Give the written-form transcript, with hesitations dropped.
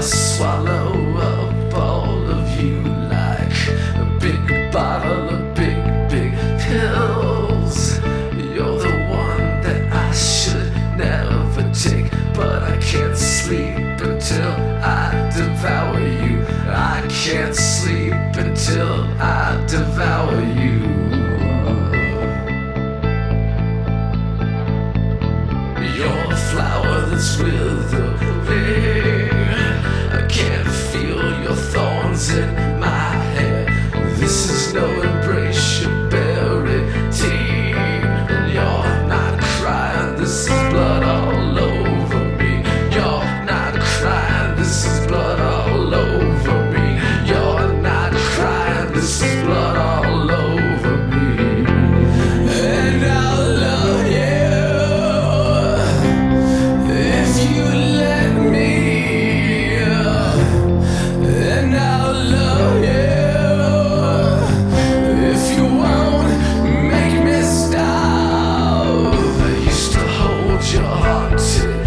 swallow up all of you like a big bottle of big pills. You're the one that I should never take, but I can't sleep until I devour you. I can't sleep until I devour you. You're a flower that's withering. I can't feel your thorns in my hair. This is no embrace, you're buried teen. And you're not crying, this is blood all over me. You're not crying, this is blood all over me. You're not crying, this is blood all over me. And I'll love you if you let me. And I'll love you if you won't make me stop. I used to hold your heart till